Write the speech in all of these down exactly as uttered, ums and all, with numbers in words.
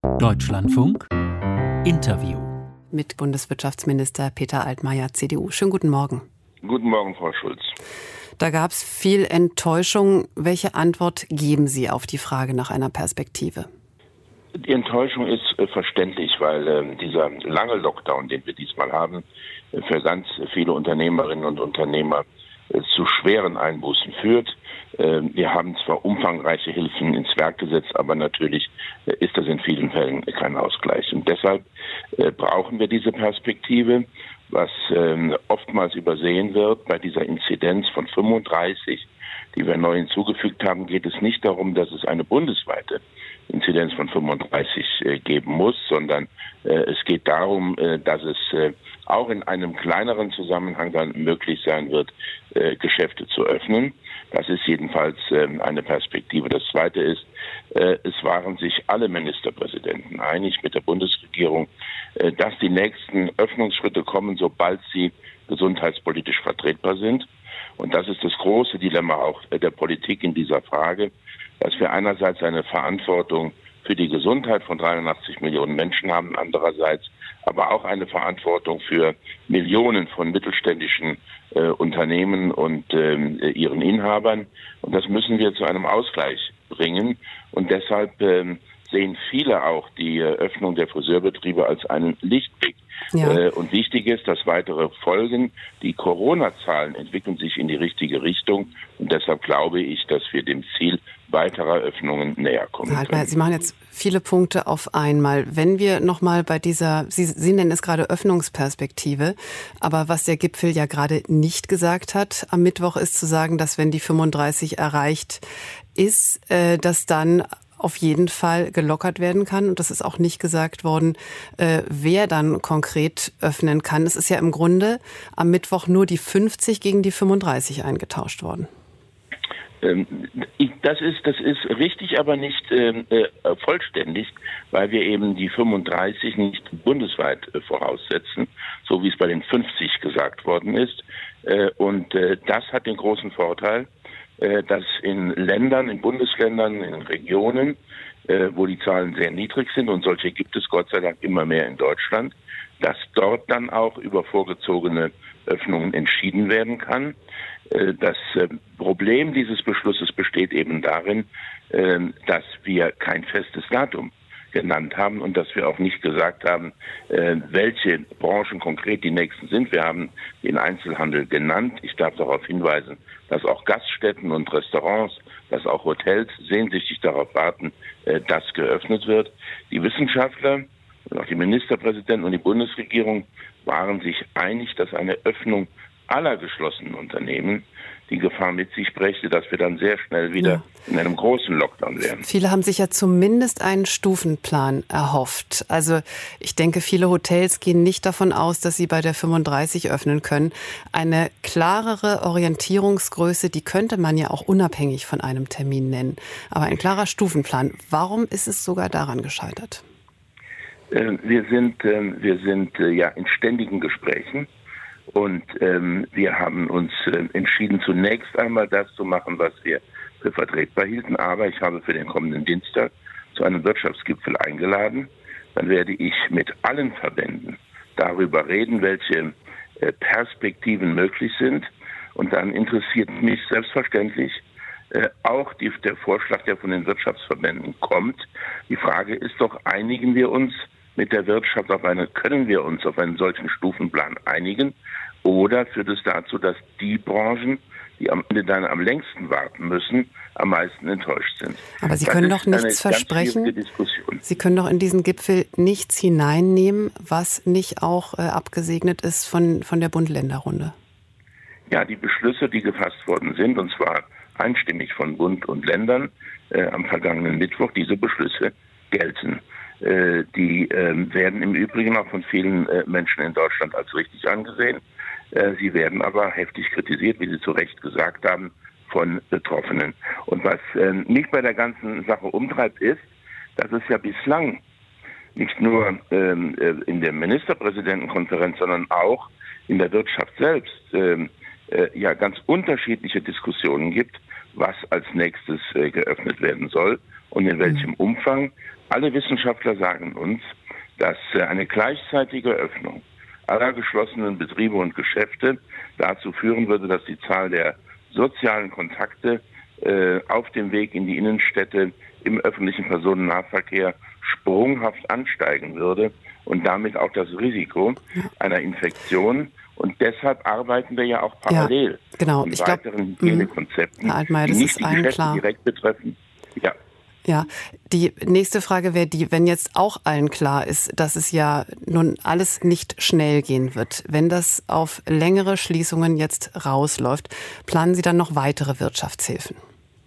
Deutschlandfunk Interview mit Bundeswirtschaftsminister Peter Altmaier, C D U. Schönen guten Morgen. Guten Morgen, Frau Schulz. Da gab es viel Enttäuschung. Welche Antwort geben Sie auf die Frage nach einer Perspektive? Die Enttäuschung ist äh, verständlich, weil äh, dieser lange Lockdown, den wir diesmal haben, äh, für ganz viele Unternehmerinnen und Unternehmer äh, zu schweren Einbußen führt. Äh, wir haben zwar umfangreiche Hilfen ins Werk gesetzt, aber natürlich äh, ist das in vielen Fällen kein Ausgleich. Und deshalb äh, brauchen wir diese Perspektive. Was äh, oftmals übersehen wird bei dieser Inzidenz von fünfunddreißig, die wir neu hinzugefügt haben, geht es nicht darum, dass es eine bundesweite Inzidenz von fünfunddreißig äh, geben muss, sondern äh, es geht darum, äh, dass es äh, auch in einem kleineren Zusammenhang dann möglich sein wird, äh, Geschäfte zu öffnen. Das ist jedenfalls äh, eine Perspektive. Das Zweite ist, äh, es waren sich alle Ministerpräsidenten einig mit der Bundesregierung, äh, dass die nächsten Öffnungsschritte kommen, sobald sie gesundheitspolitisch vertretbar sind. Und das ist das große Dilemma auch der Politik in dieser Frage, dass wir einerseits eine Verantwortung für die Gesundheit von dreiundachtzig Millionen Menschen haben, andererseits aber auch eine Verantwortung für Millionen von mittelständischen äh, Unternehmen und äh, ihren Inhabern. Und das müssen wir zu einem Ausgleich bringen. Und deshalb äh, sehen viele auch die äh, Öffnung der Friseurbetriebe als einen Lichtblick. Ja. Äh, und wichtig ist, dass weitere Folgen, die Corona-Zahlen entwickeln sich in die richtige Richtung. Und deshalb glaube ich, dass wir dem Ziel weiterer Öffnungen näher kommen halt können. mal, Sie machen jetzt viele Punkte auf einmal. Wenn wir nochmal bei dieser, Sie, Sie nennen es gerade Öffnungsperspektive, aber was der Gipfel ja gerade nicht gesagt hat am Mittwoch, ist zu sagen, dass wenn die fünfunddreißig erreicht ist, äh, dass dann auf jeden Fall gelockert werden kann. Und das ist auch nicht gesagt worden, äh, wer dann konkret öffnen kann. Es ist ja im Grunde am Mittwoch nur die fünfzig gegen die fünfunddreißig eingetauscht worden. Ähm, das ist, das ist richtig, aber nicht äh, vollständig, weil wir eben die fünfunddreißig nicht bundesweit äh, voraussetzen, so wie es bei den fünfzig gesagt worden ist. Äh, und äh, das hat den großen Vorteil, dass in Ländern, in Bundesländern, in Regionen, wo die Zahlen sehr niedrig sind, und solche gibt es Gott sei Dank immer mehr in Deutschland, dass dort dann auch über vorgezogene Öffnungen entschieden werden kann. Das Problem dieses Beschlusses besteht eben darin, dass wir kein festes Datum genannt haben und dass wir auch nicht gesagt haben, äh, welche Branchen konkret die nächsten sind. Wir haben den Einzelhandel genannt. Ich darf darauf hinweisen, dass auch Gaststätten und Restaurants, dass auch Hotels sehnsüchtig darauf warten, äh, dass geöffnet wird. Die Wissenschaftler und auch die Ministerpräsidenten und die Bundesregierung waren sich einig, dass eine Öffnung aller geschlossenen Unternehmen die Gefahr mit sich brächte, dass wir dann sehr schnell wieder ja. in einem großen Lockdown wären. Viele haben sich ja zumindest einen Stufenplan erhofft. Also ich denke, viele Hotels gehen nicht davon aus, dass sie bei der fünfunddreißig öffnen können. Eine klarere Orientierungsgröße, die könnte man ja auch unabhängig von einem Termin nennen. Aber ein klarer Stufenplan. Warum ist es sogar daran gescheitert? Äh, wir sind, äh, wir sind äh, ja in ständigen Gesprächen. Und ähm, wir haben uns äh, entschieden, zunächst einmal das zu machen, was wir für vertretbar hielten. Aber ich habe für den kommenden Dienstag zu einem Wirtschaftsgipfel eingeladen. Dann werde ich mit allen Verbänden darüber reden, welche äh, Perspektiven möglich sind. Und dann interessiert mich selbstverständlich äh, auch die, der Vorschlag, der von den Wirtschaftsverbänden kommt. Die Frage ist doch, einigen wir uns mit der Wirtschaft auf eine, können wir uns auf einen solchen Stufenplan einigen? Oder führt es dazu, dass die Branchen, die am Ende dann am längsten warten müssen, am meisten enttäuscht sind? Aber Sie können doch nichts versprechen. Sie können doch in diesen Gipfel nichts hineinnehmen, was nicht auch äh, abgesegnet ist von, von der Bund-Länder-Runde. Ja, die Beschlüsse, die gefasst worden sind, und zwar einstimmig von Bund und Ländern äh, am vergangenen Mittwoch, diese Beschlüsse gelten. Äh, die äh, werden im Übrigen auch von vielen äh, Menschen in Deutschland als richtig angesehen. Äh, sie werden aber heftig kritisiert, wie Sie zu Recht gesagt haben, von Betroffenen. Und was äh, mich bei der ganzen Sache umtreibt, ist, dass es ja bislang nicht nur ähm, äh, in der Ministerpräsidentenkonferenz, sondern auch in der Wirtschaft selbst äh, äh, ja ganz unterschiedliche Diskussionen gibt, was als nächstes äh, geöffnet werden soll und in welchem Umfang. Alle Wissenschaftler sagen uns, dass eine gleichzeitige Öffnung aller geschlossenen Betriebe und Geschäfte dazu führen würde, dass die Zahl der sozialen Kontakte äh, auf dem Weg in die Innenstädte im öffentlichen Personennahverkehr sprunghaft ansteigen würde und damit auch das Risiko einer Infektion. Und deshalb arbeiten wir ja auch parallel ja, genau. an ich weiteren glaub, Hygienekonzepten, Altmaier, die das nicht ist die allen Geschäfte klar. direkt betreffen. Ja. Ja, die nächste Frage wäre die, wenn jetzt auch allen klar ist, dass es ja nun alles nicht schnell gehen wird, wenn das auf längere Schließungen jetzt rausläuft, planen Sie dann noch weitere Wirtschaftshilfen?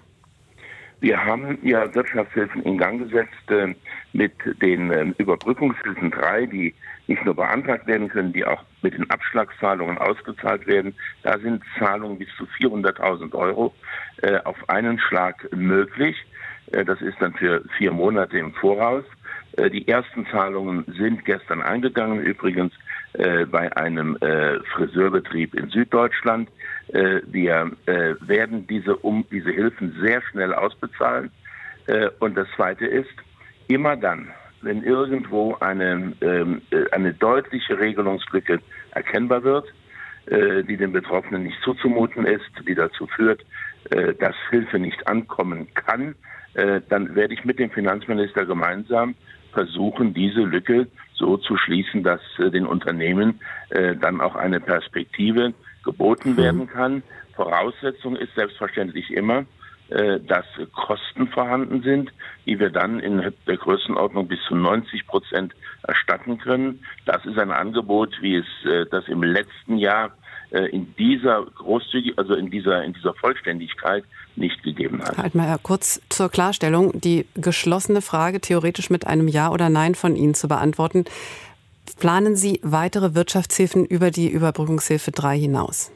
Wir haben ja Wirtschaftshilfen in Gang gesetzt äh, mit den äh, Überbrückungshilfen drei, die nicht nur beantragt werden können, die auch mit den Abschlagszahlungen ausgezahlt werden. Da sind Zahlungen bis zu vierhunderttausend Euro äh, auf einen Schlag möglich. Äh, das ist dann für vier Monate im Voraus. Äh, die ersten Zahlungen sind gestern eingegangen, übrigens äh, bei einem äh, Friseurbetrieb in Süddeutschland. Äh, wir äh, werden diese, um, diese Hilfen sehr schnell ausbezahlen. Äh, und das Zweite ist, immer dann, wenn irgendwo eine, ähm, eine deutliche Regelungslücke erkennbar wird, äh, die den Betroffenen nicht zuzumuten ist, die dazu führt, äh, dass Hilfe nicht ankommen kann, äh, dann werde ich mit dem Finanzminister gemeinsam versuchen, diese Lücke so zu schließen, dass äh, den Unternehmen äh, dann auch eine Perspektive geboten werden kann. Voraussetzung ist selbstverständlich immer, dass Kosten vorhanden sind, die wir dann in der Größenordnung bis zu neunzig Prozent erstatten können. Das ist ein Angebot, wie es das im letzten Jahr in dieser großzügig, also in dieser in dieser Vollständigkeit nicht gegeben hat. Herr Altmaier, kurz zur Klarstellung, die geschlossene Frage theoretisch mit einem Ja oder Nein von Ihnen zu beantworten. Planen Sie weitere Wirtschaftshilfen über die Überbrückungshilfe drei hinaus?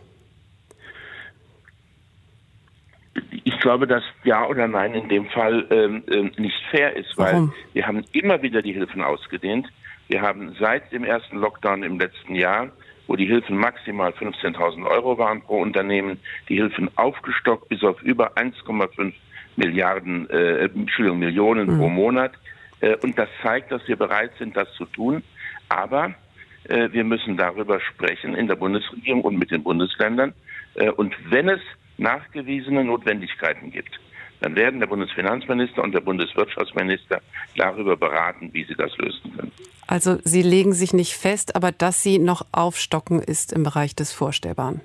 Ich glaube, dass Ja oder Nein in dem Fall ähm, nicht fair ist, weil Warum? Wir haben immer wieder die Hilfen ausgedehnt. Wir haben seit dem ersten Lockdown im letzten Jahr, wo die Hilfen maximal fünfzehntausend Euro waren pro Unternehmen, die Hilfen aufgestockt bis auf über eins Komma fünf Milliarden, äh, Entschuldigung, Millionen mhm. pro Monat. Äh, und das zeigt, dass wir bereit sind, das zu tun. Aber äh, wir müssen darüber sprechen in der Bundesregierung und mit den Bundesländern. Äh, und wenn es nachgewiesene Notwendigkeiten gibt, dann werden der Bundesfinanzminister und der Bundeswirtschaftsminister darüber beraten, wie sie das lösen können. Also Sie legen sich nicht fest, aber dass Sie noch aufstocken, ist im Bereich des Vorstellbaren.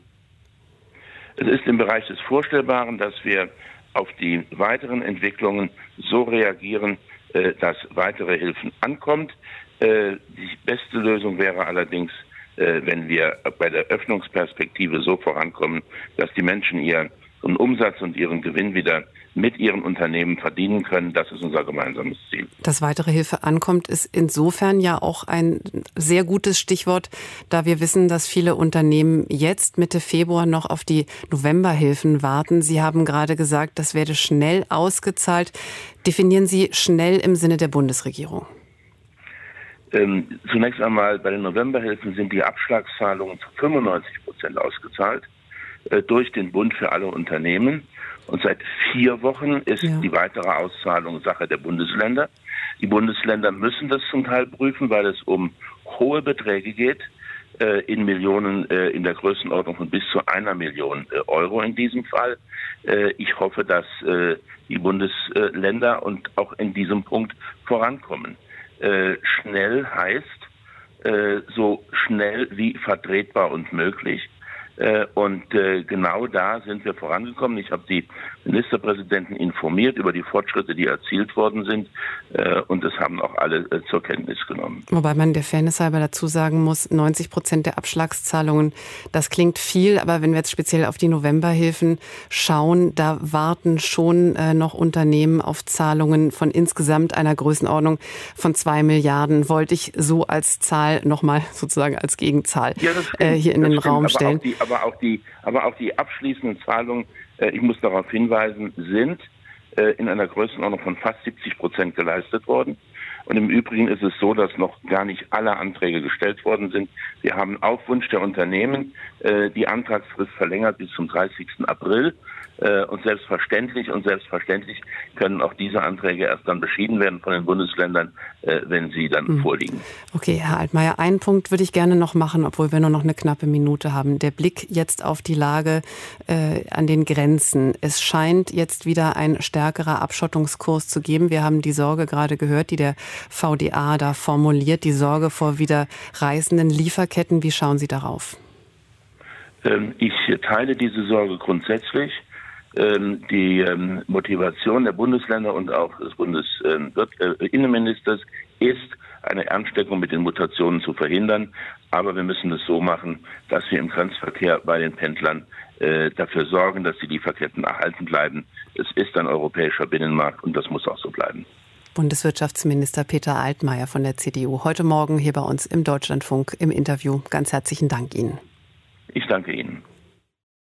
Es ist im Bereich des Vorstellbaren, dass wir auf die weiteren Entwicklungen so reagieren, dass weitere Hilfen ankommt. Die beste Lösung wäre allerdings, wenn wir bei der Öffnungsperspektive so vorankommen, dass die Menschen ihren Umsatz und ihren Gewinn wieder mit ihren Unternehmen verdienen können. Das ist unser gemeinsames Ziel. Dass weitere Hilfe ankommt, ist insofern ja auch ein sehr gutes Stichwort, da wir wissen, dass viele Unternehmen jetzt Mitte Februar noch auf die Novemberhilfen warten. Sie haben gerade gesagt, das werde schnell ausgezahlt. Definieren Sie schnell im Sinne der Bundesregierung. Ähm, zunächst einmal bei den Novemberhilfen sind die Abschlagszahlungen zu fünfundneunzig Prozent ausgezahlt äh, durch den Bund für alle Unternehmen. Und seit vier Wochen ist ja. die weitere Auszahlung Sache der Bundesländer. Die Bundesländer müssen das zum Teil prüfen, weil es um hohe Beträge geht, äh, in Millionen, äh, in der Größenordnung von bis zu einer Million äh, Euro in diesem Fall. Äh, ich hoffe, dass äh, die Bundesländer und auch in diesem Punkt vorankommen. Äh, schnell heißt äh, so schnell wie vertretbar und möglich. Äh, und äh, genau da sind wir vorangekommen. Ich habe die Ministerpräsidenten informiert über die Fortschritte, die erzielt worden sind. Äh, und das haben auch alle äh, zur Kenntnis genommen. Wobei man der Fairness halber dazu sagen muss, neunzig Prozent der Abschlagszahlungen, das klingt viel. Aber wenn wir jetzt speziell auf die Novemberhilfen schauen, da warten schon äh, noch Unternehmen auf Zahlungen von insgesamt einer Größenordnung von zwei Milliarden. Wollte ich so als Zahl nochmal sozusagen als Gegenzahl ja, das stimmt, äh, hier in das den stimmt, Raum stellen. Aber auch die, aber auch die abschließenden Zahlungen, äh, ich muss darauf hinweisen, sind äh, in einer Größenordnung von fast siebzig Prozent geleistet worden. Und im Übrigen ist es so, dass noch gar nicht alle Anträge gestellt worden sind. Wir haben auf Wunsch der Unternehmen die Antragsfrist verlängert bis zum dreißigsten April. Und selbstverständlich und selbstverständlich können auch diese Anträge erst dann beschieden werden von den Bundesländern, wenn sie dann mhm. vorliegen. Okay, Herr Altmaier, einen Punkt würde ich gerne noch machen, obwohl wir nur noch eine knappe Minute haben. Der Blick jetzt auf die Lage äh, an den Grenzen. Es scheint jetzt wieder ein stärkerer Abschottungskurs zu geben. Wir haben die Sorge gerade gehört, die der V D A da formuliert, die Sorge vor wieder reißenden Lieferketten. Wie schauen Sie darauf? Ähm, ich teile diese Sorge grundsätzlich. Die Motivation der Bundesländer und auch des Bundesinnenministers ist, eine Ansteckung mit den Mutationen zu verhindern. Aber wir müssen es so machen, dass wir im Grenzverkehr bei den Pendlern dafür sorgen, dass die Lieferketten erhalten bleiben. Es ist ein europäischer Binnenmarkt und das muss auch so bleiben. Bundeswirtschaftsminister Peter Altmaier von der C D U heute Morgen hier bei uns im Deutschlandfunk im Interview. Ganz herzlichen Dank Ihnen. Ich danke Ihnen.